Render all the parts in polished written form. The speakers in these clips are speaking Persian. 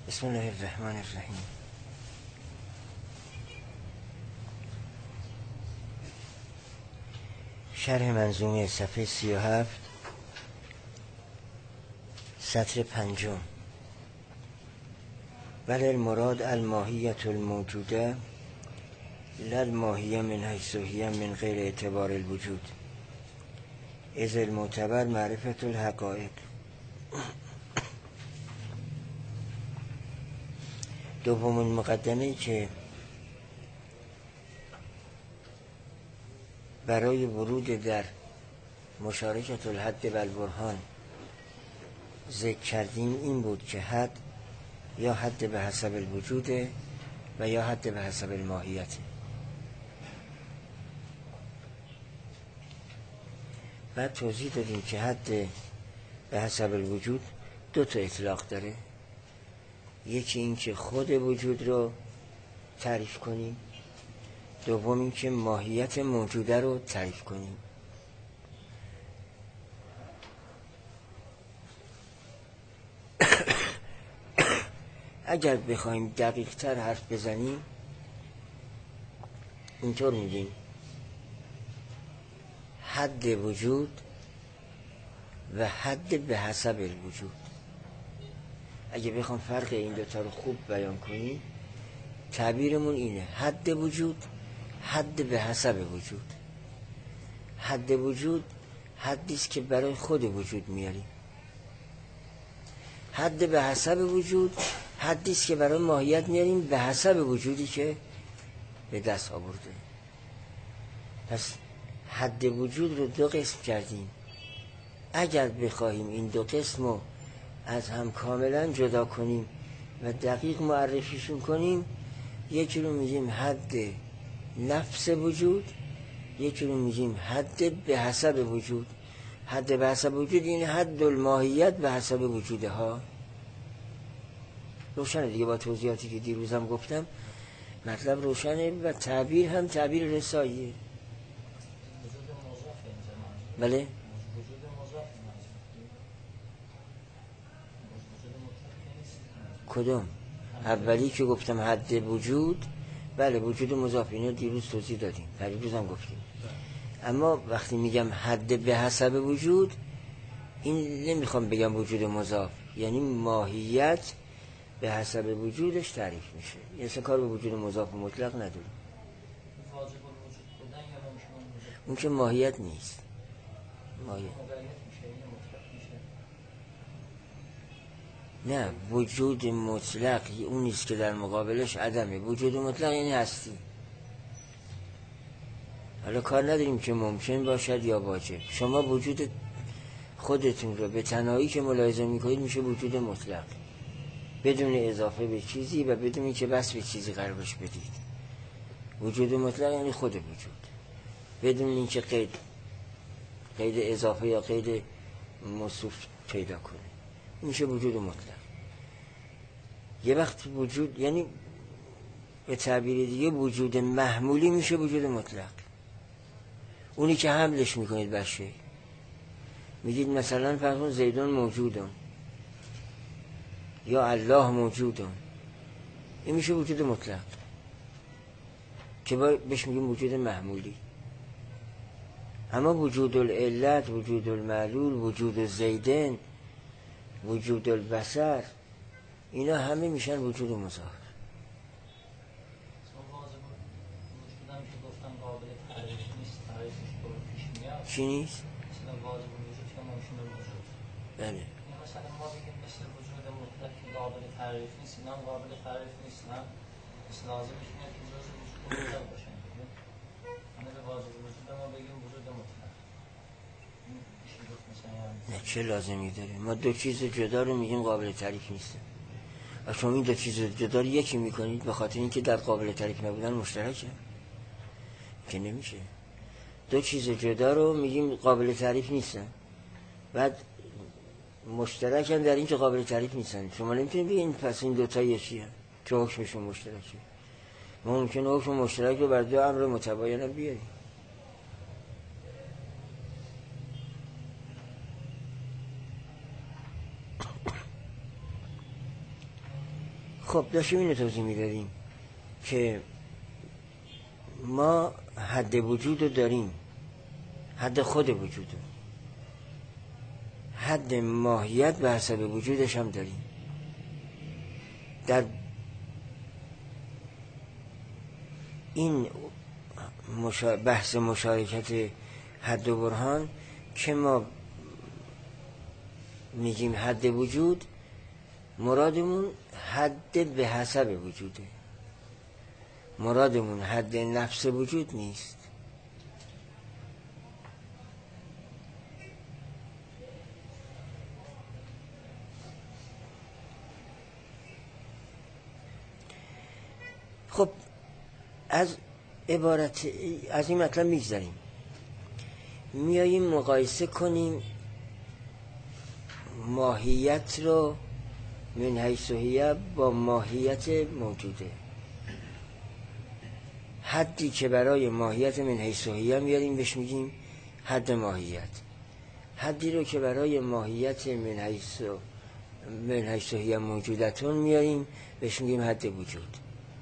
بسم الله الرحمن الرحیم. شرح منظومه صفحه 37 سطر 5. بل المراد الماهیت الموجوده لا الماهیه من حیث هی من غیر اعتبار الوجود اذ المعتبر معرفت الحقائق. دومین مقدمه‌ای که برای ورود در مشارکت الحد و البرهان ذکر کردیم این بود که حد یا حد به حسب الوجوده و یا حد به حسب الماهیت. بعد توضیح دادیم که حد به حسب الوجود دو تا اطلاق داره. یکی این که خود وجود رو تعریف کنیم، دوم این که ماهیت موجوده رو تعریف کنیم. اگر بخوایم دقیق تر حرف بزنیم اینطور میگیم حد وجود و حد به حسب الوجود. اگه بخوام فرق این دوتا رو خوب بیان کنیم تعبیرمون اینه: حد وجود، حد به حسب وجود. حد وجود حدیست که برای خود وجود میاریم. حد به حسب وجود حدیست که برای ماهیت میاریم به حسب وجودی که به دست آورده. پس حد وجود رو دو قسم کردیم. اگر بخواهیم این دو قسم رو از هم کاملا جدا کنیم و دقیق معرفیشون کنیم، یکی رو میگیم حد نفس وجود، یکی رو میگیم حد به حسب وجود. حد به حسب وجود این حد الماهیت به حسب وجوده ها. روشنه دیگه، با توضیحاتی که دیروزم گفتم مطلب روشنه و تعبیر هم تعبیر رساییه. بله؟ کدوم؟ اولی که گفتم حد وجود، بله وجود مضاف، اینو دیروز توضیح دادیم، دیروز هم گفتیم. اما وقتی میگم حد به حسب وجود، این نمیخوام بگم وجود مضاف، یعنی ماهیت به حسب وجودش تعریف میشه. یه اصلا کار به وجود مضاف و مطلق نداریم. اون که ماهیت نیست. ماهیت نه، وجود مطلق اون نیست که در مقابلش عدمه. وجود مطلق یعنی هستی. حالا کار نداریم که ممکن باشد یا واجب. شما وجود خودتون رو به تنهایی که ملاحظه میکنید میشه وجود مطلق، بدون اضافه به چیزی و بدون اینکه بس به چیزی قرار بهش بدید. وجود مطلق یعنی خود وجود، بدون اینکه قید اضافه یا قید موصوف پیدا کنه، میشه وجود مطلق. یه وقت وجود یعنی به تعبیر دیگه وجود محمولی میشه وجود مطلق. اونی که حملش میکنید بر شی، میگید مثلا فرض کن زیدون موجودون یا الله موجودون، این میشه وجود مطلق که بهش میگیم وجود محمولی. اما وجود العلت، وجود المعلول، وجود زیدن، وجود البصر، اینا همه میشن وجود مضاف. چی نیست؟ بله. مثلا ما بگیم مثل وجود مطلق که قابل تعریف نیست، اینا هم قابل تعریف نیستن، مثل لازمش میاد که جزء وجود مطلق باشن. همه به واجب وجود ما بگیم وجود مطلق. نه، چه لازمی داره؟ ما دو چیز جدا رو میگیم قابل تعریف نیستن. شما این دو چیز جدا رو یکی میکنید به خاطر اینکه در قابل تعریف نبودن مشترکه، که نمیشه. دو چیز جدا رو میگیم قابل تعریف نیستن، بعد مشترکن در این که قابل تعریف نیستن. شما نمیتونید بگید پس این دوتا یکیه که حکمشون مشترکه. ما ممکنه حکم مشترک رو بر دو امر متباین هم بیاریم. خب داشتیم اینو توضیح میدادیم که ما حد وجود رو داریم، حد خود وجود رو، حد ماهیت به حسب وجودش هم داریم. در این بحث مشارکت حد و برهان که ما میگیم حد وجود، مرادمون حد به حسب وجوده، مرادمون حد نفس وجود نیست. خب از این مطلب میگذاریم، میاییم مقایسه کنیم ماهیت رو من حیث هی با ماهیت موجوده. حدی که برای ماهیت من حیث هی میاریم بهش میگیم حد ماهیت، حدی رو که برای ماهیت من حیث هی موجودتون میاریم بهش میگیم حد وجود.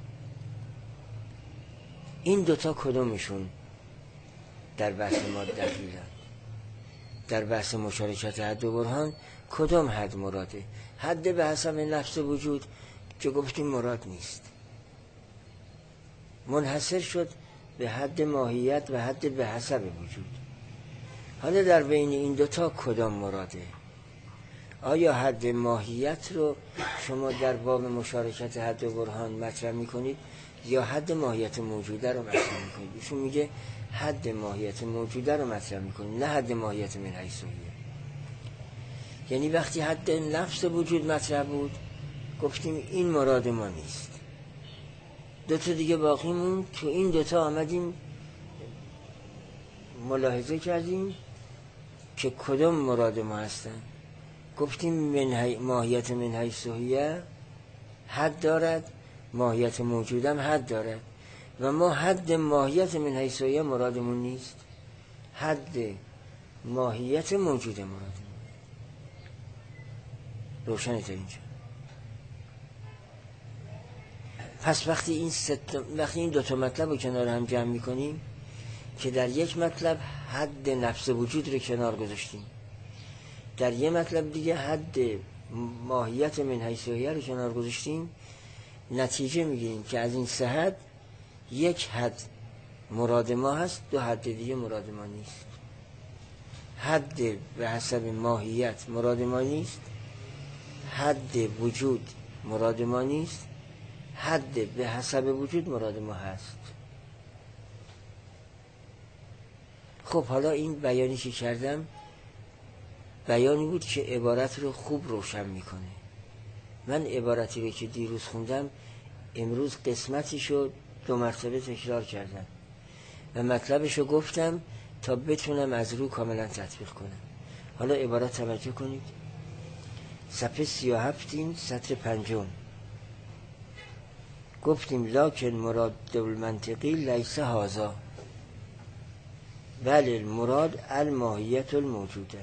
این دوتا کدومشون در بحث ما دخیلن؟ در بحث مشارکت حد و برهان کدوم حد مراده؟ حد به حسب نفس وجود که گفتیم مراد نیست، منحصر شد به حد ماهیت و حد به حسب وجود. حالا در بین این دوتا کدام مراده؟ آیا حد ماهیت رو شما در باب مشارکت حد و برهان مطرح میکنید یا حد ماهیت موجوده رو مطرح میکنید؟ ایشون میگه حد ماهیت موجوده رو مطرح میکنید، نه حد ماهیت من حیث هی. یعنی وقتی حد نفس وجود مطرح بود گفتیم این مراد ما نیست، دوتا دیگه باقی موند، تو این دوتا آمدیم ملاحظه کردیم که کدام مراد ما هستن. گفتیم ماهیت من حیث هی حد دارد، ماهیت موجودم حد دارد و ما حد ماهیت من حیث هی مرادمون نیست، حد ماهیت موجود مرادمون. روشنه تا اینجا؟ پس وقتی این دوتا مطلب رو کنار هم جمع میکنیم که در یک مطلب حد نفس وجود رو کنار گذاشتیم، در یک مطلب دیگه حد ماهیت من حیث هی رو کنار گذاشتیم، نتیجه میگیریم که از این سه حد یک حد مراد ما هست، دو حد دیگه مراد ما نیست. حد به حسب ماهیت مراد ما نیست، حد وجود مراد ما نیست، حد به حسب وجود مراد ما هست. خب حالا این بیانی که کردم بیانی بود که عبارت رو خوب روشن میکنه. من عبارتی رو که دیروز خوندم امروز قسمتی شد 2 مرتبه تکرار کردم و مطلبش رو گفتم تا بتونم از رو کاملا تطبیق کنم. حالا عبارت توجه کنید، صفحه 37 سطر 5 گفتیم لکن مراد المنطقی لیس هذا بل المراد الماهیت الموجوده.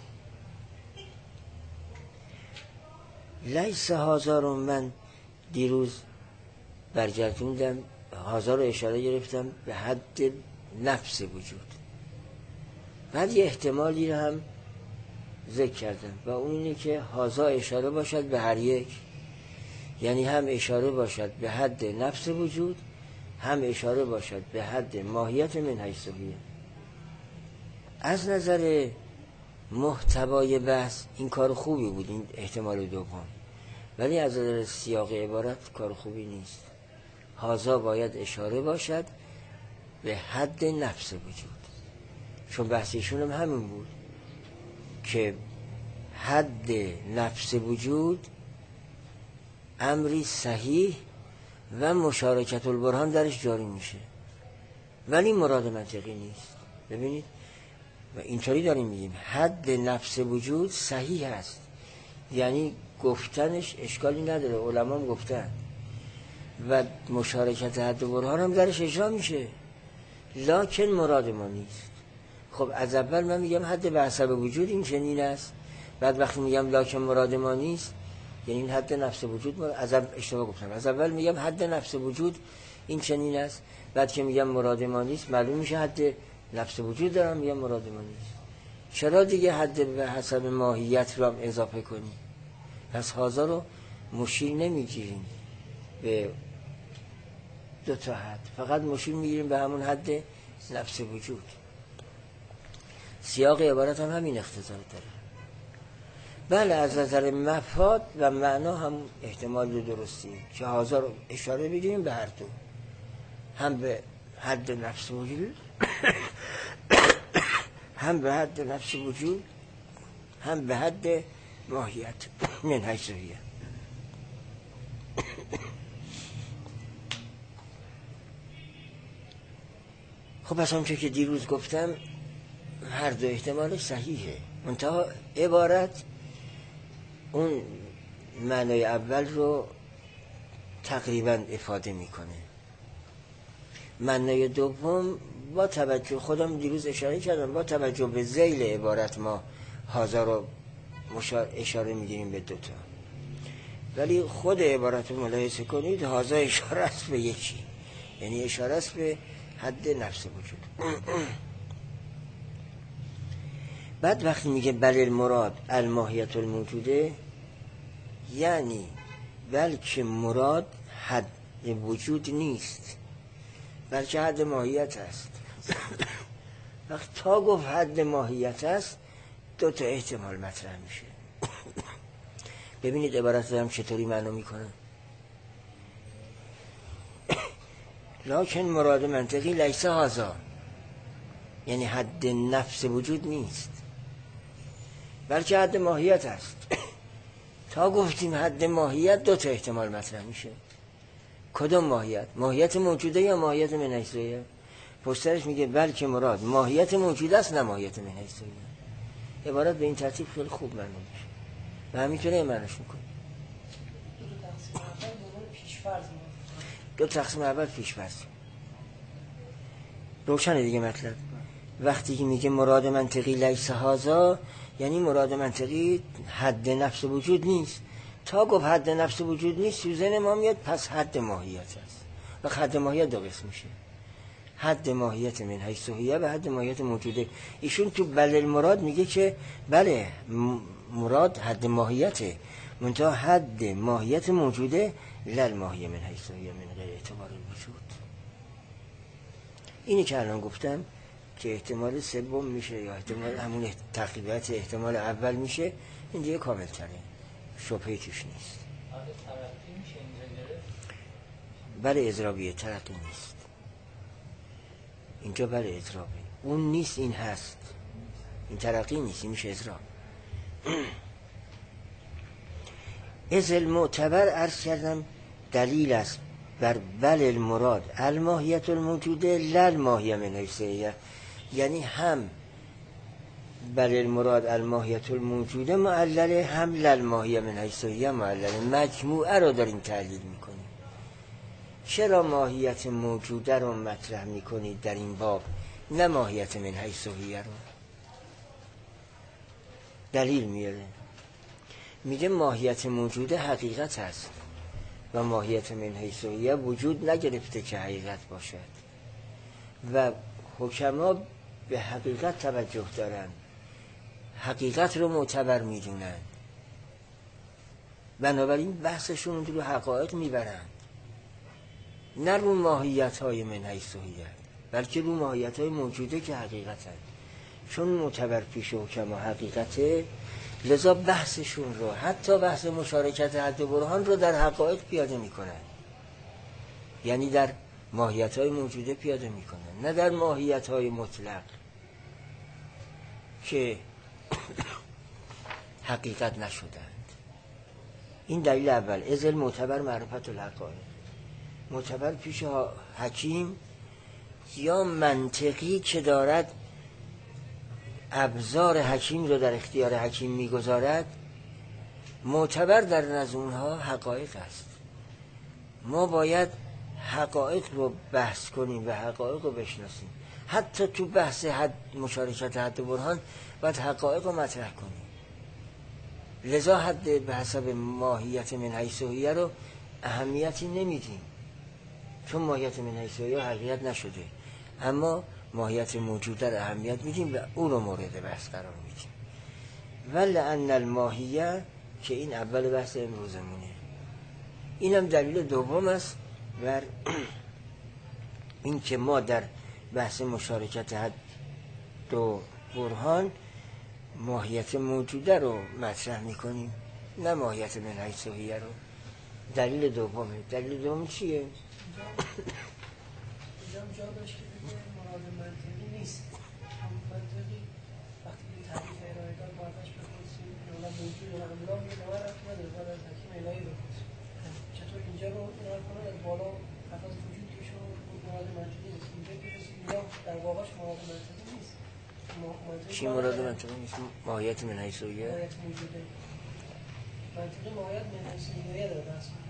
لیس هذا رو من دیروز برگردوندم، هذا رو اشاره گرفتم به حد نفس وجود، بعد یه احتمالی رو هم ذکر کردم و اون اینه که هذا اشاره باشد به هر یک، یعنی هم اشاره باشد به حد نفس وجود، هم اشاره باشد به حد ماهیت من حیث هی. از نظر محتوای بحث این کار خوبی بود، این احتمال دوم، ولی از نظر سیاق عبارت کار خوبی نیست. هذا باید اشاره باشد به حد نفس وجود، چون بحثشون هم همین بود که حد نفس وجود امری صحیح و مشارکت البرهان درش جاری میشه، ولی مراد منطقی نیست. ببینید و اینطوری داریم میگیم حد نفس وجود صحیح است، یعنی گفتنش اشکالی نداره، علما هم گفتن، و مشارکت حد و برهان هم درش اجرا میشه، لکن مراد ما نیست. خب از اول من میگم حد به حسب وجود این چنین است، بعد وقتی میگم لکن مراد ما نیست یعنی این حد نفس وجود از اشتباه گفتم، از اول میگم حد نفس وجود این چنین است، بعد که میگم مراد ما نیست معلوم میشه حد نفس وجود دارم میگم مراد ما نیست. چرا دیگه حد به حسب ماهیت رو هم اضافه کنی؟ پس هازا رو مشیر نمیگیریم به دو تا حد، فقط مشیر میگیریم به همون حد نفس وجود. سیاق عبارت هم همین اختصار داره. بله از نظر مفاد و معنا هم احتمال درستیه که هازا رو اشاره بگیریم به هر دو، هم به حد نفس وجود هم به حد نفس وجود هم به حد ماهیت من حیث هی. خب پس همچه که دیروز گفتم هر دو احتمالش صحیحه، منتها عبارت اون معنای اول رو تقریبا افاده میکنه. معنای دوم با توجه، خودم دیروز اشاره کردم، با توجه به ذیل عبارت ما هازا رو اشاره میگیریم به دوتا، ولی خود عبارت رو ملاحظه کنید هازا اشاره است به یکی، یعنی اشاره است به حد نفس وجود. بعد وقتی میگه بل المراد الماهیت الموجوده، یعنی بلکه مراد حد وجود نیست بلکه حد ماهیت است. وقتی تا گفت حد ماهیت است دو تا احتمال مطرح میشه. ببینید عبارت دارم چطوری معنا میکنه. لکن مراد منطقی لیس هذا، یعنی حد نفس وجود نیست بلکه حد ماهیت است. تا گفتیم حد ماهیت دو تا احتمال مطرح میشه. کدوم ماهیت؟ ماهیت موجوده یا ماهیت من حیث هی؟ پشترش میگه بلکه مراد ماهیت موجوده است نه ماهیت من حیث هی. عبارت به این ترتیب خیلی خوب معنا میشه و همینطوره معناش میکنه. دو تقسیم اول پیش‌فرض روشنه دیگه مطلب. وقتی که میگه مراد منطقی لیس هذا، یعنی مراد منطقی حد نفس وجود نیست. تا گفت حد نفس وجود نیست سوزن ما میاد پس حد ماهیت است. و حد ماهیت دو قسم میشه، حد ماهیت من حیث هی و حد ماهیت موجوده. ایشون تو بل المراد میگه که بله مراد حد ماهیته، منتها حد ماهیت موجوده لل ماهیه من حیث هی من غیر اعتبار الوجود. اینی که الان گفتم که احتمال سوم میشه یا احتمال همون تقریبات احتمال اول میشه، این دیگه کامل تره، شبهی توش نیست. بله اضرابیه، ترقی نیست اینجا، بله اضرابه، اون نیست این هست، این ترقی نیست، این میشه اضراب. از المعتبر عرض کردم دلیل است بر بل المراد الماهیت الموجوده لل ماهیه من حیث هی، یعنی هم بل المراد الماهیت الموجوده معلله هم لل ماهیه من حیث هی معلله، مجموعه رو داریم تحلیل میکنیم. چرا ماهیت موجوده رو مطرح میکنید در این باب نه ماهیت من حیث هی رو؟ دلیل میاره، میگه ماهیت موجوده حقیقت است و ماهیت من حیث هی وجود نگرفته که حقیقت باشد و حکما به حقیقت توجه دارن، حقیقت رو معتبر میدونن، بنابراین بحثشون رو حقایق میبرن، نه رو ماهیت های من حیث هی بلکه رو ماهیت های موجوده که حقیقتن. چون معتبر پیش حکما حقیقته، لذا بحثشون رو حتی بحث مشارکت حد برهان رو در حقایق پیاده میکنن، یعنی در ماهیت های موجوده پیاده میکنن نه در ماهیت های مطلق که حقیقت نشدند. این دلیل اول، ازل معتبر معرفت الحقایق. معتبر پیش حکیم یا منطقی که دارد ابزار حکیم رو در اختیار حکیم میگذارد، معتبر در نزد اونها حقایق است. ما باید حقایق رو بحث کنیم و حقایق رو بشناسیم، حتی تو بحث مشارکت حد برهان باید حقایق رو مطرح کنیم. لذا حد به حسب ماهیت من حیث هیه رو اهمیتی نمیدیم، چون ماهیت من حیث هیه حقیقت نشده، اما ماهیت موجوده رو اهمیت میدیم و او رو مورد بحث قرار میدیم. ولأن الماهیه که این اول بحث امروزمونه، اینم دلیل دوم است بر این که ما در بحث مشارکت حد و برهان ماهیت موجوده رو مطرح میکنیم، نه ماهیت من حیث هیه رو. دلیل دومه. دلیل دوم چیه؟ اینجا جا داشت که بگه مراد منطقی نیست. منطقی وقتی که تعریف ارائه داد باعثش بپرسیم یا موجود یا املا یه نوع رفت نداره، باید از حکیم الهی بپرسیم چطور اینجا رو ارائه کنه از بالا لفظ وجود که شما مراد منطقی نیست، اینجا که رسید یا در واقعش مراد منطقی نیست. چی مراد منطقی نیست؟ ماهیت من حیث هیه؟ ماهیت موجوده. منطقی ماهیت من حیث هیه داره بحث می‌کنه.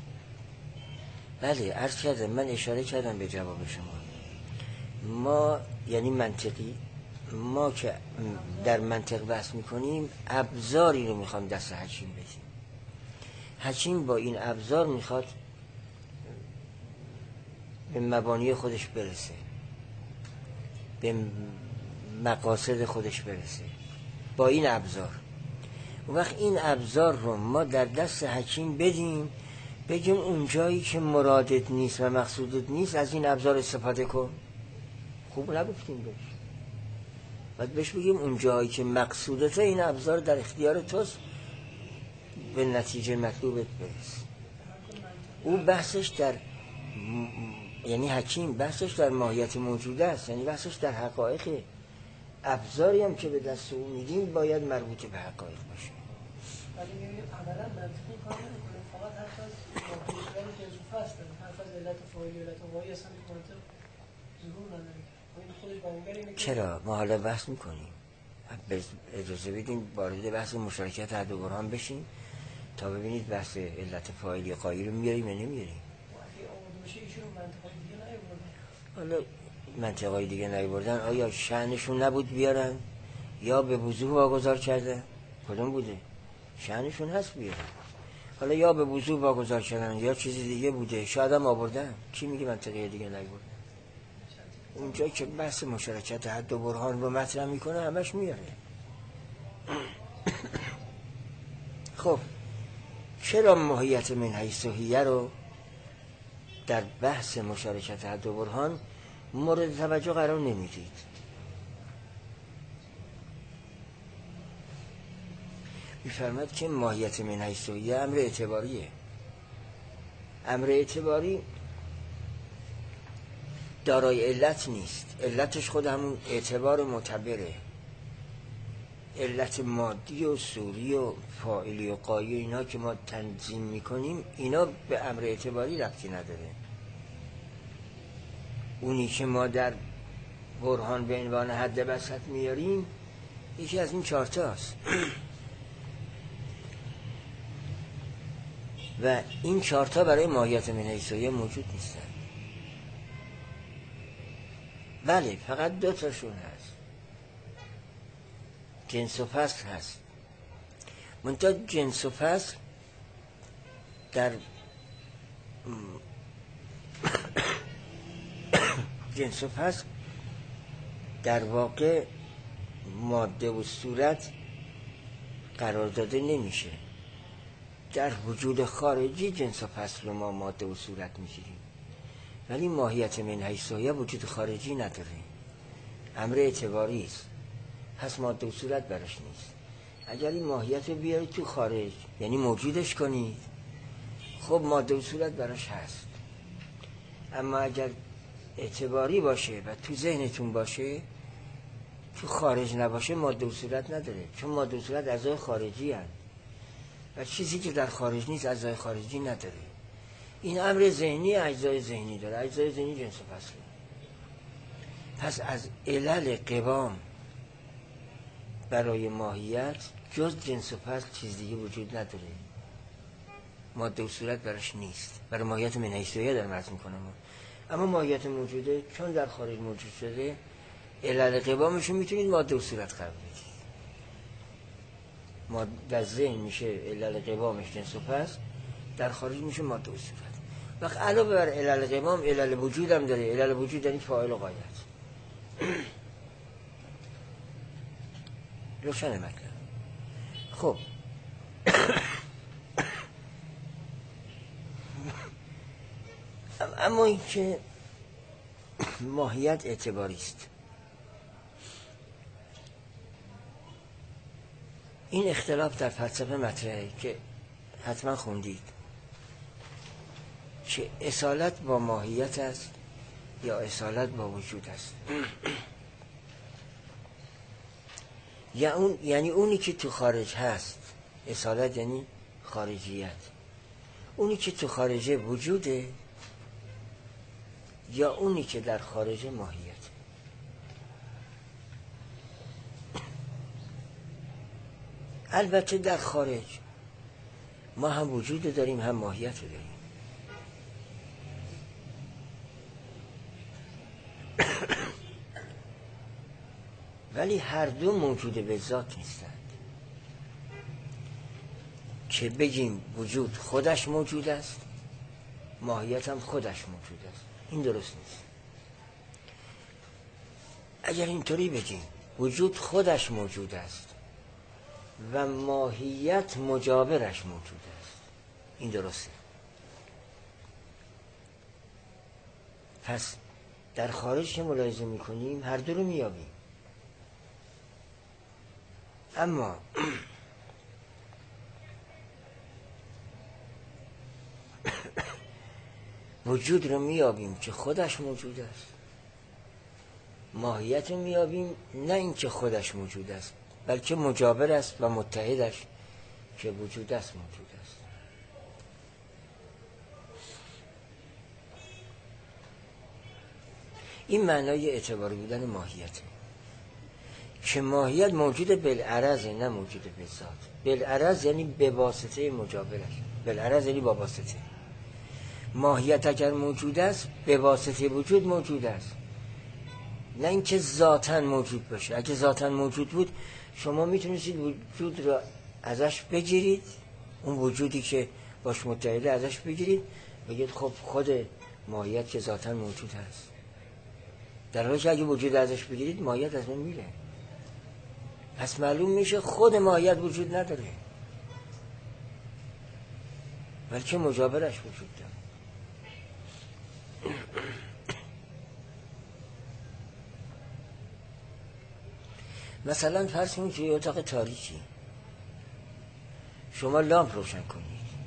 بله، عرض کردم، من اشاره کردم به جواب شما. ما یعنی منطقی، ما که در منطق بحث میکنیم ابزاری رو میخوام دست حکیم بدیم. حکیم با این ابزار میخواد به مبانی خودش برسه، به مقاصد خودش برسه با این ابزار. وقت این ابزار رو ما در دست حکیم بدیم، بگیم اون جایی که مرادت نیست و مقصودت نیست از این ابزار استفاده کن، خوب نگفتیم بهش. باید بهش بگیم اون جایی که مقصودته این ابزار در اختیار توست، به نتیجه مطلوبت برس. او بحثش در یعنی حکیم بحثش در ماهیت موجوده است، یعنی بحثش در حقایق. ابزاری هم که به دست او میدیم باید مربوط به حقایق باشه. ولی می‌بینیم عملا منطقی کار نمی‌کنه، فقط حرف از ماهیت‌های جزوفه است، حرف از علت فاعلی و علت واقعی اصلا تو منطق ظهور نداره. این خودش بیانگر اینه که چرا؟ ما حالا بحث میکنیم، اجازه بدیم وارد بحث مشارکت حد و برهان بشیم تا ببینید بحث علت فاعلی قایی رو میاریم یا نمیاریم. اگه آماده بشه ایشون منطقای دیگه نیاوردن. حالا منطقای دیگه نیاوردن، آیا شأنشون نبود بیارن یا به وضوح واگذار کرده؟ کدوم بوده؟ شأنشون هست بیارن. حالا یا به وضوح واگذار کردن یا چیزی دیگه بوده، شاید هم آوردن. کی میگه منطقه دیگه نیاوردن؟ اونجا که بحث مشارکت حد و برهان رو مطرح میکنه همش میاره. خب چرا ماهیت من حیث هیه رو در بحث مشارکت حد و برهان مورد توجه قرار نمیدید؟ میفرماد که ماهیت من حیث هیه امر اعتباریه. امر اعتباری دارای علت نیست، علتش خود همون اعتبار معتبره. علت مادی و صوری و فاعلی و قایی و اینا که ما تنظیم میکنیم اینا به امر اعتباری ربطی نداره. اونی که ما در برهان به عنوان حد وسط میاریم یکی از این چارتاست و این چارتا برای ماهیت من حیث هیه موجود نیستن. بله، فقط دو تاشون هست، جنس و فصل هست. منتها جنس و فصل در جنس و فصل در واقع ماده و صورت قرار داده نمیشه. در وجود خارجی جنس و فصل رو ما ماده و صورت میگیریم، ولی ماهیت من حیث هیه وجود خارجی نداره، امر اعتباری است، پس ماده و صورت براش نیست. اگر این ماهیت رو بیارید تو خارج یعنی موجودش کنید، خب ماده و صورت براش هست. اما اگر اعتباری باشه و تو ذهنتون باشه، تو خارج نباشه، ماده و صورت نداره، چون ماده و صورت اعضای خارجی هست و چیزی که در خارج نیست اعضای خارجی نداره. این امر ذهنی اجزای ذهنی داره، اجزای ذهنی جنس و فصل. پس از علل قوام برای ماهیت جز جنس و فصل چیز دیگه وجود نداره، ماده و صورت براش نیست. برای ماهیت من حیث هیه دارم عرض میکنم. اما ماهیت موجوده چون در خارج موجود شده، علل قوامشون میتونید ماده و صورت قرار بدید. در ذهن میشه علل قوامش جنس و پس، در خارج میشه ماده و صفت. وقت علاوه بر علل قوام علل وجود هم داره. علل وجود یعنی فاعل و غایت. روشن مطلب. خب اما این که ماهیت اعتباری است، این اختلاف در فلسفه مطرحه که حتما خوندید که اصالت با ماهیت است یا اصالت با وجود است. یعنی اونی که تو خارج هست، اصالت یعنی خارجیت، اونی که تو خارجه وجوده یا اونی که در خارج ماهیت. البته در خارج ما هم وجود داریم هم ماهیت داریم. ولی هر دو موجود به ذات نیستند که بگیم وجود خودش موجود است، ماهیت هم خودش موجود است. این درست نیست. اگر اینطوری بگیم وجود خودش موجود است و ماهیت مجاورش موجود است، این درسته. پس در خارج که ملاحظه میکنیم هر دو رو میابیم. اما وجود رو میابیم که خودش موجود است، ماهیت رو میابیم نه این که خودش موجود است بلکه مجاور است و متحدش که وجود است موجود است. این معنای اعتباری بودن ماهیته که ماهیت موجود بالعرضه نه موجود به ذات. بالعرض یعنی به واسطه مجاورش، بالعرض یعنی با واسطه. ماهیت اگر موجود است به واسطه وجود موجود است، نه اینکه ذاتاً موجود باشه. اگه ذاتاً موجود بود شما میتونستید وجود را ازش بگیرید، اون وجودی که باش متحده ازش بگیرید بگید خب خود ماهیت که ذاتاً موجود هست. در حالی که اگه وجود ازش بگیرید ماهیت از اون میره. پس معلوم میشه خود ماهیت وجود نداره بلکه مجاورش وجود داره. مثلا فرض کنید که اتاق تاریکی شما لامپ روشن کنید،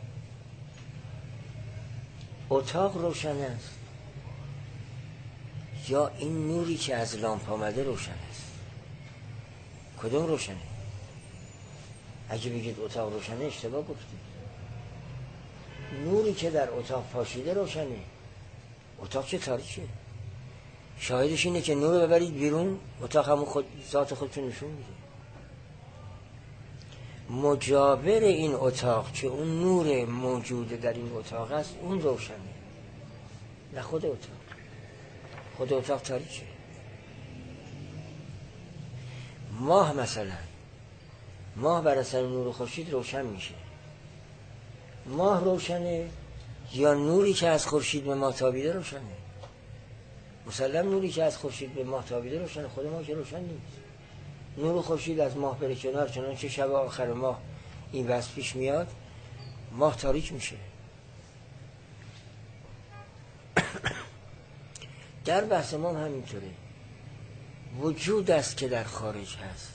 اتاق روشن است یا این نوری که از لامپ آمده روشن است؟ کدوم روشنه؟ اگه بگید اتاق روشنه اشتباه گفتید. نوری که در اتاق پاشیده روشنه، اتاق که تاریکه. شاهدش اینه که نور رو ببرید بیرون، اتاق همون ذات خودتون نشون میده. مجاور این اتاق که اون نور موجود در این اتاق است اون روشنه، نه خود اتاق. خود اتاق تاریکه. ماه مثلا، ماه بر اثر نور خورشید روشن میشه. ماه روشنه یا نوری که از خورشید به ماه تابیده روشنه؟ مسلم نوری که از خورشید به ماه تابیده روشنه، خود ما که روشن نیست. نور خورشید از ماه بره کنار، چنانچه شب آخر ماه این وضع پیش میاد، ماه تاریک میشه. در بحث ما هم همینطوره. وجود است که در خارج هست،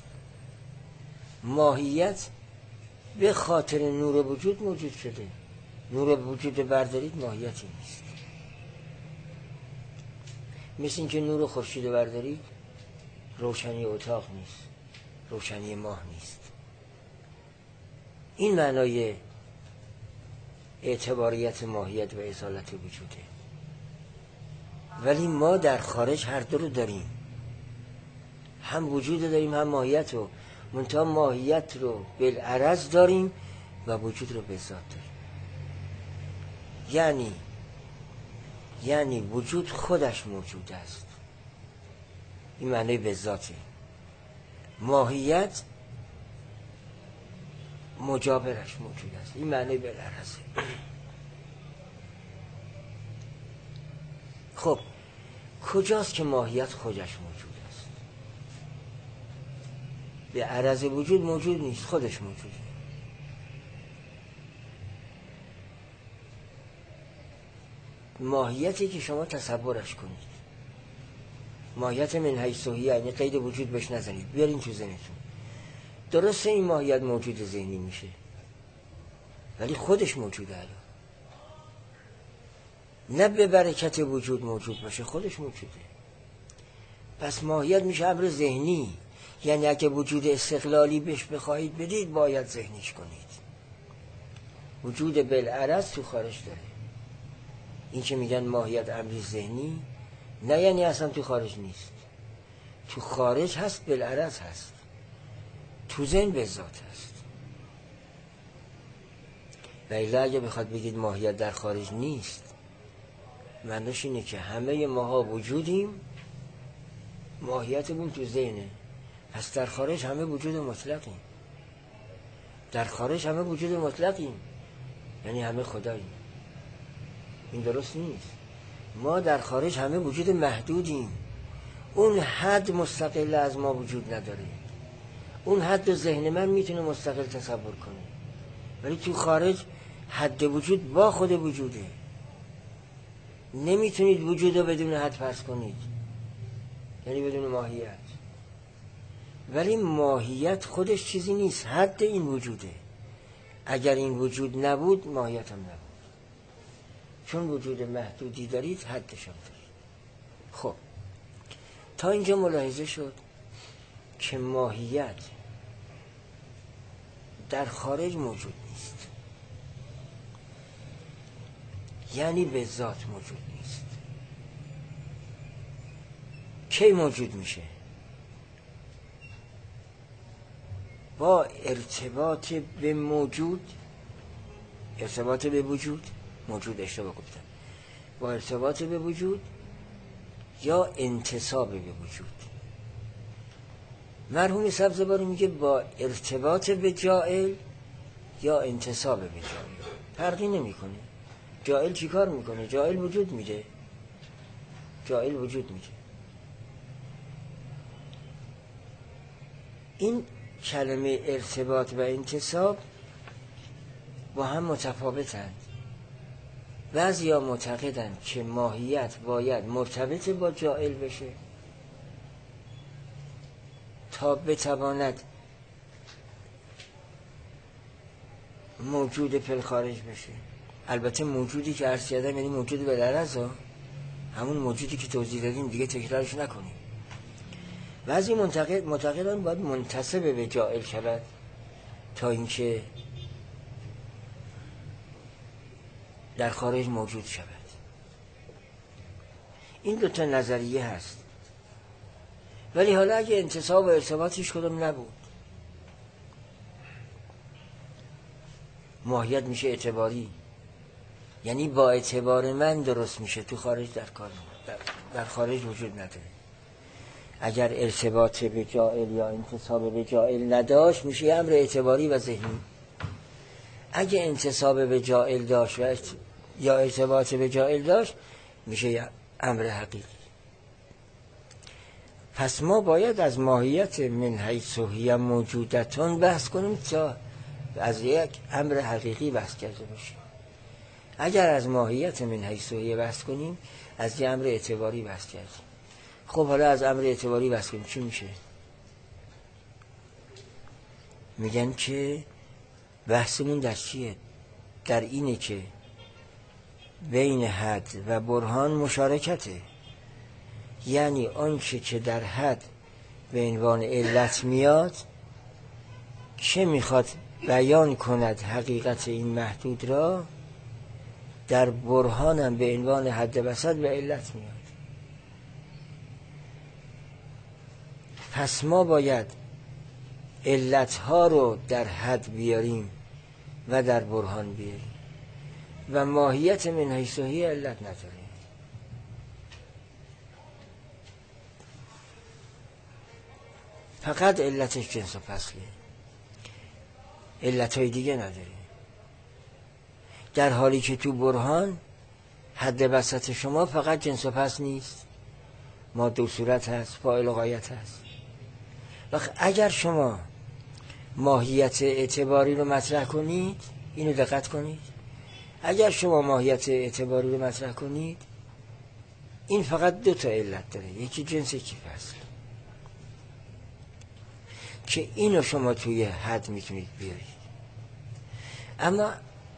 ماهیت به خاطر نور وجود موجود شده. نور وجود بردارید ماهیتی نیست. مثل این که نور خورشید بردارید روشنی اتاق نیست، روشنی ماه نیست. این معنای اعتباریت ماهیت و اصالت وجوده. ولی ما در خارج هر دو رو داریم، هم وجود داریم هم ماهیت رو، منتها ماهیت رو بالعرض داریم و وجود رو به ذات داریم. یعنی وجود خودش موجود است، این معنی به ذاته. ماهیت مجاورش موجود است. این معنی بالعرضه. خب کجاست که ماهیت خودش موجود است؟ به عرض وجود موجود نیست، خودش موجوده. ماهیتی که شما تصورش کنید، ماهیت من حیث هی، یعنی قید وجود بهش نزنید، بیارین تو ذهنتون. درسته این ماهیت موجود ذهنی میشه، ولی خودش موجوده الان. نه به برکت وجود موجود باشه، خودش موجوده. پس ماهیت میشه امر ذهنی، یعنی اگه وجود استقلالی بهش بخواهید بدید باید ذهنیش کنید. وجود بالعرض تو خارج داره. این که میگن ماهیت امر ذهنی، نه یعنی اصلا تو خارج نیست. تو خارج هست، بالعرض هست، تو ذهن به ذات هست. و الا اگه بخواد بگید ماهیت در خارج نیست، معنیش اینه که همه ماها وجودیم، ماهیتمون تو ذهنه. پس در خارج همه وجود مطلقیم. در خارج همه وجود مطلقیم، یعنی همه خداییم. این درست نیست. ما در خارج همه وجود محدودیم. اون حد مستقل از ما وجود نداره. اون حد ذهن من میتونه مستقل تصور کنه، ولی تو خارج حد وجود با خود وجوده. نمیتونید وجود رو بدون حد فرض کنید، یعنی بدون ماهیت. ولی ماهیت خودش چیزی نیست، حد این وجوده. اگر این وجود نبود ماهیت هم نبود. چون وجود محدودی دارید، حدش هم دارید. خب تا اینجا ملاحظه شد که ماهیت در خارج موجود نیست، یعنی به ذات موجود نیست. کی موجود میشه؟ با ارتباط به موجود، ارتباط به وجود، موجود اشتباه گفتم، با ارتباط به وجود یا انتساب به وجود. مرحوم سبزواری میگه با ارتباط به جائل یا انتساب به جائل. فرقی نمیکنه. جائل چی کار میکنه؟ جائل وجود میده. جائل وجود میده. این کلمه ارتباط و انتساب با هم متفاوتند. بعضیا معتقدند که ماهیت باید مرتبط با جائل بشه تا بتواند موجود فی الخارج بشه. البته موجودی که عرض کردم یعنی موجود بالعرض، همون موجودی که توضیح دادیم، دیگه تکرارش نکنیم. بعضی معتقدان باید منتسب به جائل شود تا اینکه در خارج موجود شود. این دو تا نظریه هست. ولی حالا اگه انتساب و ارتباطش کدام نبود، ماهیت میشه اعتباری، یعنی با اعتبار من درست میشه، تو خارج در خارج وجود نداره. اگر ارتباط به جائل یا انتساب به جائل نداشت، میشه امر اعتباری و ذهنی. اگه انتساب به جائل داشت یا ارتباط به جائل داشت، میشه امر حقیقی. پس ما باید از ماهیت من حیث هی موجودتون بحث کنیم تا از یک امر حقیقی بحث کرده باشیم. اگر از ماهیت من حیث هی بحث کنیم، از یک امر اعتباری بحث کردیم. خب حالا از امر اعتباری بحث کنیم، چی میشه؟ میگن که بحثمون در چیه؟ در اینه که بین حد و برهان مشارکته. یعنی آنچه که در حد به عنوان علت میاد، چه میخواد بیان کند حقیقت این محدود را، در برهانم به عنوان حد وسط به علت میاد. پس ما باید علتها رو در حد بیاریم و در برهان بیاریم و ماهیت من حیث هی علت نداره. فقط علتش جنس و فصله. علتهای دیگه نداره. در حالی که تو برهان حد وسط شما فقط جنس و پس نیست، ماده و صورت هست، فاعل و غایت هست. وقت اگر شما ماهیت اعتباری رو مطرح کنید، اینو دقت کنید، اگر شما ماهیت اعتباری رو مطرح کنید، این فقط 2 تا علت داره، یکی جنس یکی فصل، که اینو شما توی حد میتونید بیارید. اما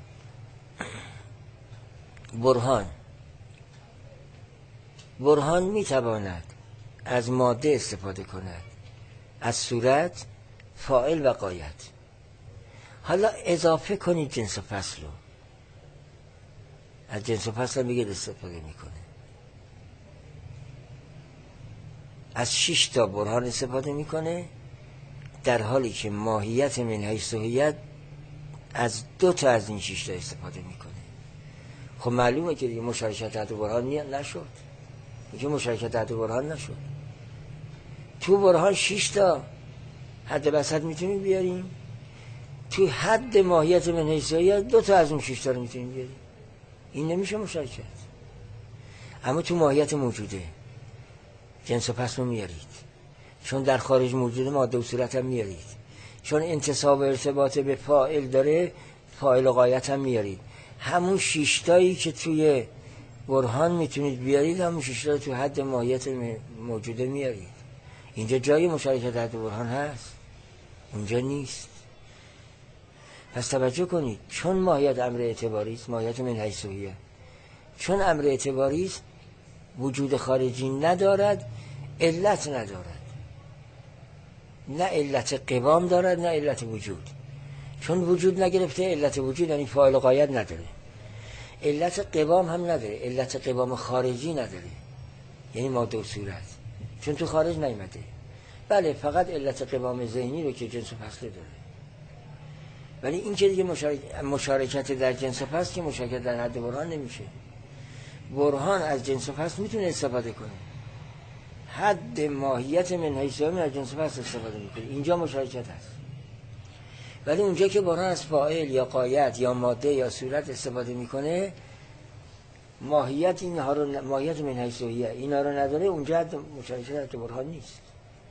برهان میتواند از ماده استفاده کند، از صورت، فاعل و غایت. حالا اضافه کنید جنس و فصل رو، از جنس و فصل میگه استفاده میکنه. از 6 تا برهان استفاده میکنه، در حالی که ماهیت من حیث هویت از 2 تا از این 6 تا استفاده میکنه. خب معلومه که دیگه مشارکت حد برهان نشد، دیگه مشارکت حد برهان نشد. تو برهان 6 تا حد وسط میتونیم بیاریم، تو حد ماهیت من حیث هویت 2 تا از اون 6 تا رو میتونیم بیاریم. این نمیشه مشارکت. اما تو ماهیت موجوده جنس و پس رو میارید، چون در خارج موجوده ماده و صورت هم میارید، چون انتساب و ارتباط به فاعل داره فاعل و غایت هم میارید. همون 6 تایی که توی برهان میتونید بیارید، همون 6 تا تو حد ماهیت موجوده میارید. اینجا جای مشارکت حد برهان هست، اونجا نیست. پس توجه کنید، چون ماهیت امر اعتباری است، ماهیت من حیث هویت، چون امر اعتباری است وجود خارجی ندارد، علت ندارد، نه علت قوام دارد نه علت وجود. چون وجود نگرفته، علت وجود یعنی فاعل و غایت نداره، علت قوام هم نداره، علت قوام خارجی نداره یعنی ماده و صورت، چون تو خارج نیامده. بله فقط علت قوام ذهنی رو که جنس و فصل داره، ولی این که دیگه مشارکت در جنس و فصل که مشارکت در حد برهان نمیشه. برهان از جنس و فصل میتونه استفاده کنه، حد ماهیت من حیث هویت از جنس و فصل استفاده میکنه، اینجا مشارکت هست. ولی اونجا که برهان از فاعل یا غایت یا ماده یا صورت استفاده میکنه، ماهیت اینها رو، ماهیت من حیث هویت اینا رو نداره، اونجا مشارکت حد برهان نیست.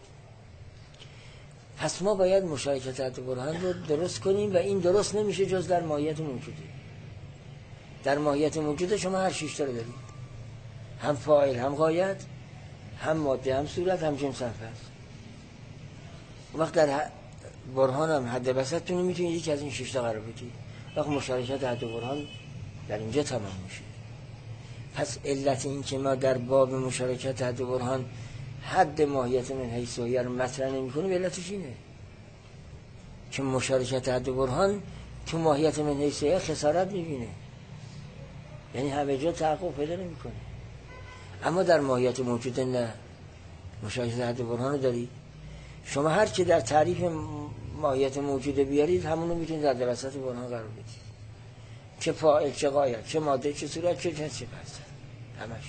پس ما باید مشارکت حد برهان رو درست کنیم و این درست نمیشه جز در ماهیت موجوده. در ماهیت موجوده شما هر 6 تا رو دارید، هم فاعل هم غایت هم ماده هم صورت هم جنس هم فصل. وقت در برهان هم حد وسطتون رو میتونید یکی از این 6 تا قرار بدید، وقت مشارکت حد برهان در اینجا تمام میشه. پس علت این که ما در باب مشارکت حد برهان حد ماهیت من حیث هویت رو مطرح نمی‌کنیم، علتش اینه که مشارکت حد برهان تو ماهیت من حیث هویت خسارت می‌بینه، یعنی همه جا تحقق پیدا نمی‌کنه. اما در ماهیت موجوده نه، مشارکت حد برهان رو دارید. شما هر چی در تعریف ماهیت موجوده بیارید، همون رو میتونید در وسط برهان قرار بدید، چه فاعل چه غایت چه ماده چه صورت چه جنس چه فصل، همش.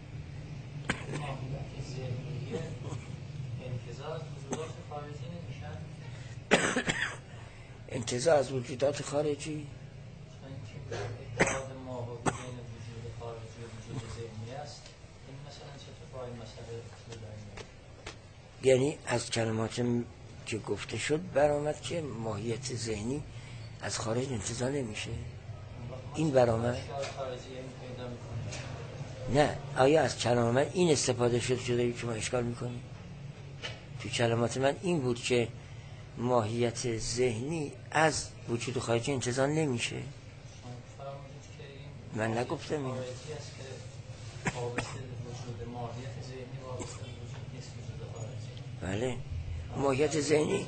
انتزاع از وجودات خارجی اتحاد ما با بین وجود خارجی و وجود ذهنی است. این مثلا چطور با این مسئله یعنی از کلمات که گفته شد برآمد که ماهیت ذهنی از خارج انتزاع نمیشه. این برآمد نه، آیا از کلمات این استفاده شده که ما اشکال میکنیم؟ تو کلمات من این بود که ماهیت ذهنی از وجود خارجی انتزاع نمیشه. من نگفتم این. بله ماهیت ذهنی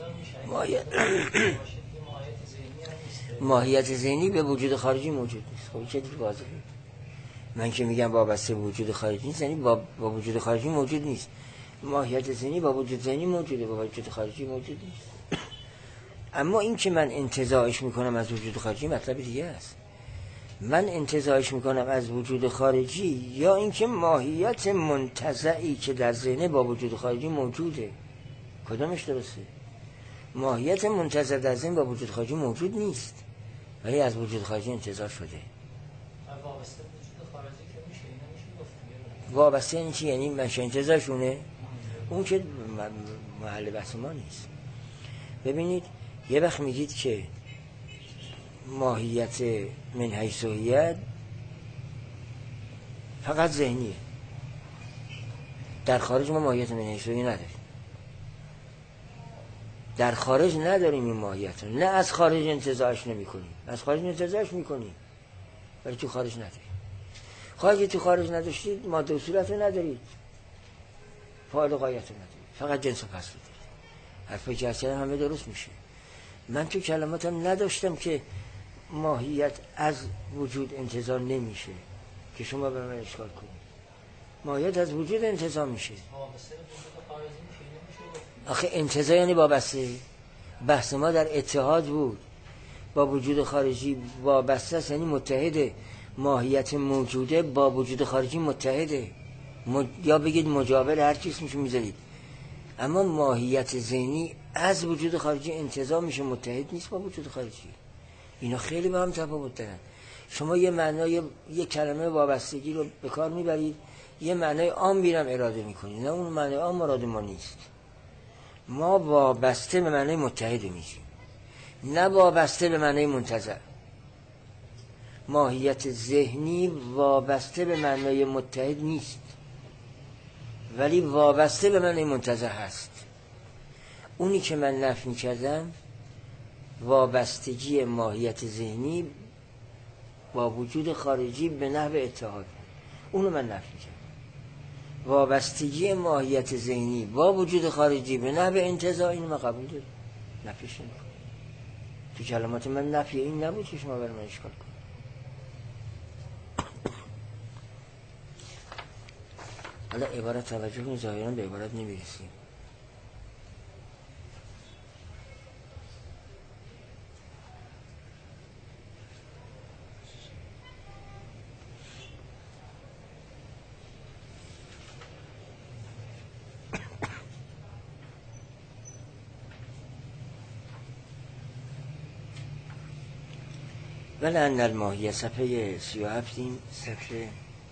ماهیت ذهنی به وجود خارجی موجود نیست. خب چه دیگه واضحه. من که میگم وابسته به وجود خارجی نیست، یعنی با وجود خارجی موجود نیست. ماهیت ذهنی با وجود ذهنی موجوده، با وجود خارجی موجود نیست. اما این که من انتزاعش میکنم از وجود خارجی مطلب دیگه است. من انتزاعش میکنم از وجود خارجی، یا اینکه ماهیت منتزعی که در ذهن با وجود خارجی موجوده. کدامش درسته؟ ماهیت منتظر در ذهن با وجود خارجی موجود نیست، ولی از وجود خارجی انتزاع شده. وابسته وجود خارجی که میشه، اینا میشه گفت دیگه. وابسته این چی؟ یعنی منشأ انتزاعشونه؟ اون که محل بحث ما نیست. ببینید یه وقت میگید که ماهیت من حیث هویت فقط ذهنیه، در خارج ما ماهیت من حیث هویت نداریم، در خارج نداریم این ماهیت رو. نه از خارج انتزاعش نمی کنیم، از خارج انتزاعش میکنیم ولی تو خارج نداریم. خارج تو خارج نداشتید ماده و صورت رو ندارید، فاعل و غایت رو ندارید، فقط جنس و فصل رو دارید. حرفی که اصلا همه درست میشه. من تو کلماتم نداشتم که ماهیت از وجود انتزاع نمیشه که شما به من اشکال کنید. ماهیت از وجود انتزاع میشه. آخه انتزاع یعنی وابسته. بحث ما در اتحاد بود با وجود خارجی، وابسته است یعنی متحده. ماهیت موجوده با وجود خارجی متحده، یا بگید مجاور، هر چیز میشه میذارید. اما ماهیت ذهنی از وجود خارجی انتزاع میشه، متحد نیست با وجود خارجی. اینا خیلی با هم تفاوت دارن. شما یه معنای یه کلمه وابستگی رو به کار میبرید، یه معنای عام میرم اراده میکنید. نه، اون معنای عام مراد ما نیست. ما وابسته به معنای متحد میشیم، نه وابسته به معنای منتزع. ماهیت ذهنی وابسته به معنای متحد نیست، ولی وابسته به معنای منتزع هست. اونی که من نفی کردم وابستگی ماهیت ذهنی با وجود خارجی به نحو اتحاد، اونو من نفی کردم. وابستگی ماهیت ذهنی با وجود خارجی به نحو انتزاع، اینو من قبول دارم، نفیش نمی‌کنم. تو کلمات من نفی این نبود که شما برای من اشکال کنید. حالا عبارت توجه کنید، ظاهراً به عبارت نمی‌رسیم. ولأن الماهیه صفحه 37 صفحه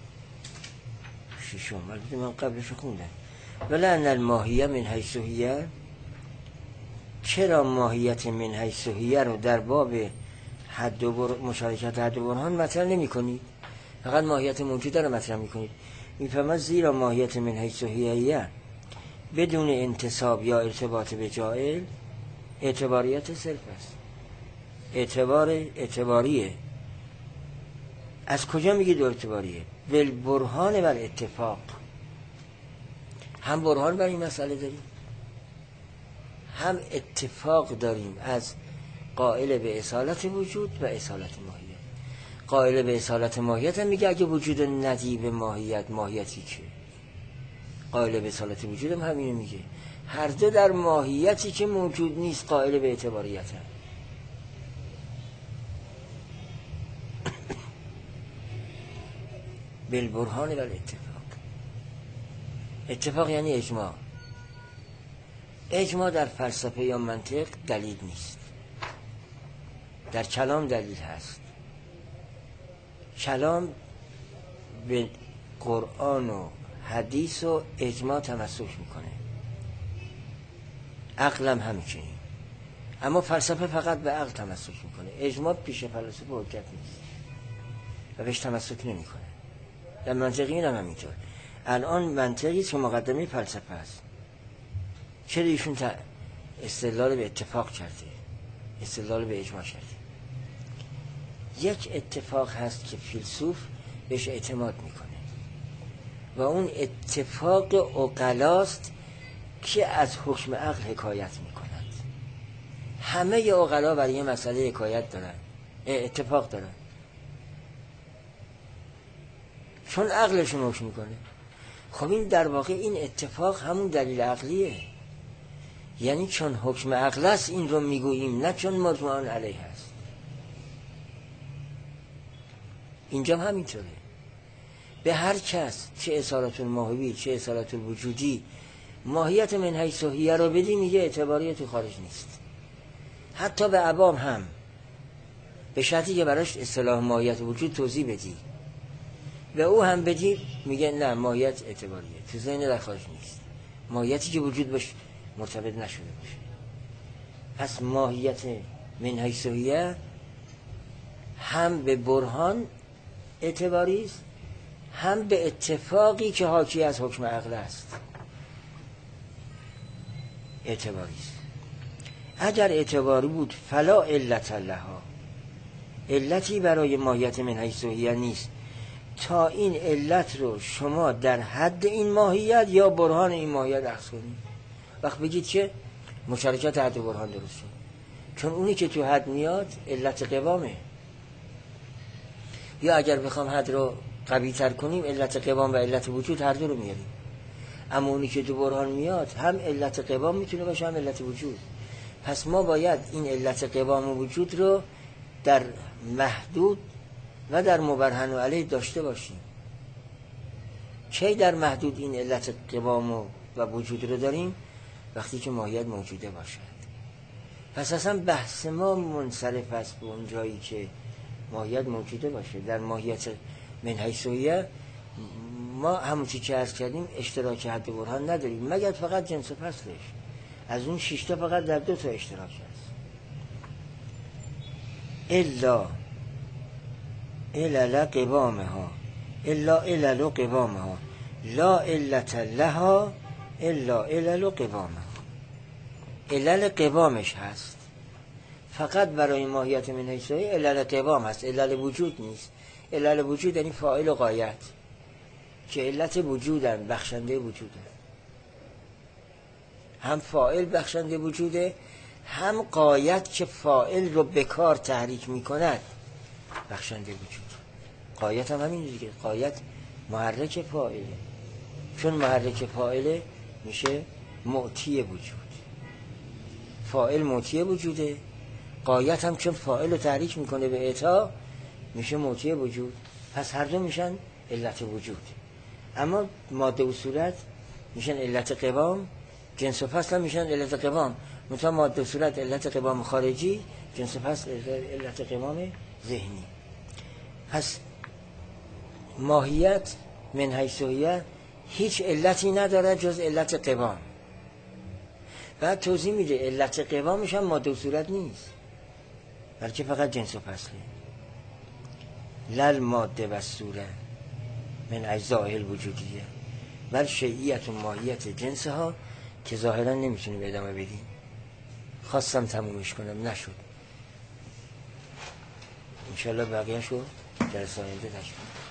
6 البته من قبلش خوندم. ولأن الماهیه من حیث هی، چرا ماهیت من حیث هی رو در باب مشارکت حد و برهان مطرح نمی کنید، فقط ماهیت موجوده رو مطرح می کنید. میفهمد زیرا ماهیت من حیث هی بدون انتساب یا ارتباط به جائل اعتباریت صرف است. اعتباریه. از کجا میگید اعتباریه؟ بالبرهان و الاتفاق. هم برهان بر این مسئله داریم، هم اتفاق داریم از قائل به اصالت وجود و اصالت ماهیت. قائل به اصالت ماهیت هم میگه اگه وجود ندی به ماهیت، ماهیتی که قائل به اصالت وجود هم همینو میگه. هر دو در ماهیتی که موجود نیست قائل به اعتباریت هم. بالبرهان و الاتفاق. اتفاق یعنی اجماع. اجماع در فلسفه یا منطق دلیل نیست، در کلام دلیل هست. کلام به قرآن و حدیث و اجماع تمسک میکنه، عقلم همچنین. اما فلسفه فقط به عقل تمسک میکنه، اجماع پیش فلسفه حجت نیست و بهش تمسک نمیکنه. در منطقیین هم همینطور. الان منطقی که مقدمه فلسفه است، چرا ایشون استدلال به اتفاق کرده، استدلال به اجماع کرده؟ یک اتفاق هست که فیلسوف بهش اعتماد میکنه و اون اتفاق عقلاست که از حکم عقل حکایت میکنند. همه عقلا برای یه مسئله حکایت دارن، اتفاق دارن، چون عقلشون حکم میکنه. خب این در واقع این اتفاق همون دلیل عقلیه، یعنی چون حکم عقل است این رو میگوییم، نه چون مجموعان علیه هست. اینجا همینطوره. به هر کس چه اصالت الماهوی چه اصالت الوجودی ماهیت من حیث هی رو بدی، میگه اعتباریه، تو خارج نیست. حتی به عوام هم، به شرطی که براش اصطلاح ماهیت وجود توضیح بدی و او هم بدی، میگه نه ماهیت اعتباریه، تو ذهن در خارج نیست، ماهیتی که وجود باش مرتبط نشده باشه. پس ماهیت من حیث هیه هم به برهان اعتباری است، هم به اتفاقی که حاکی از حکم عقل است اعتباری است. اگر اعتباری بود فلا علت لها، علتی برای ماهیت من حیث هیه نیست تا این علت رو شما در حد این ماهیت یا برهان این ماهیت اخذ کنید. وقت بگید که مشارکت حد برهان درست شد، چون اونی که تو حد میاد علت قوامه. یا اگر بخوام حد رو قوی تر کنیم علت قوام و علت وجود هر دو رو میاریم، اما اونی که تو برهان میاد هم علت قوام میتونه باشه هم علت وجود. پس ما باید این علت قوام و وجود رو در محدود و در مبرهن علیه داشته باشیم. چه در محدود این علت قوام و وجود رو داریم؟ وقتی که ماهیت موجوده باشد. پس اصلا بحث ما منصرف است به اون جایی که ماهیت موجوده باشه. در ماهیت من حیث هیه ما همون چی که عرض کردیم اشتراک حد برهان نداریم، مگر فقط جنس و فصلش. از اون 6 تا فقط در 2 تا اشتراک هست. الا علل قوامها، الا علل قوامها لا علت لها الا علل قوامها. علل قوامش هست، فقط برای ماهیت من حیث هیه علل قوام هست، علل وجود نیست. علل وجود یعنی فاعل و غایت که علت وجودن، بخشنده وجودن. هم فاعل بخشنده وجوده، هم غایت که فاعل رو به کار تحریک میکند بخشنده وجود. غایت هم همین دیگه، غایت محرک فاعله، چون محرک فاعله میشه معطی وجود. فاعل معطی وجوده، غایت هم چون فاعل رو تحریک میکنه به اعطا میشه معطی وجود. پس هر دو میشن علت وجود، اما ماده و صورت میشن علت قوام، جنس و فصل هم میشن علت قوام. مثلا ماده و صورت علت قوام خارجی، جنس و فصل علت قوام ذهنی. پس ماهیت من حیث هیه هیچ علتی نداره جز علت قوام. بعد توضیح میده علت قوامش هم ماده و صورت نیست، بلکه فقط جنس و فصله. لل ماده و صورت من اجزاء الوجودیه بل شیعیت و ماهیت جنسها، که ظاهرا نمیتونیم ادامه بدیم. خواستم تمومش کنم نشد. انشالله بقیه شو جلسه آینده تشکر.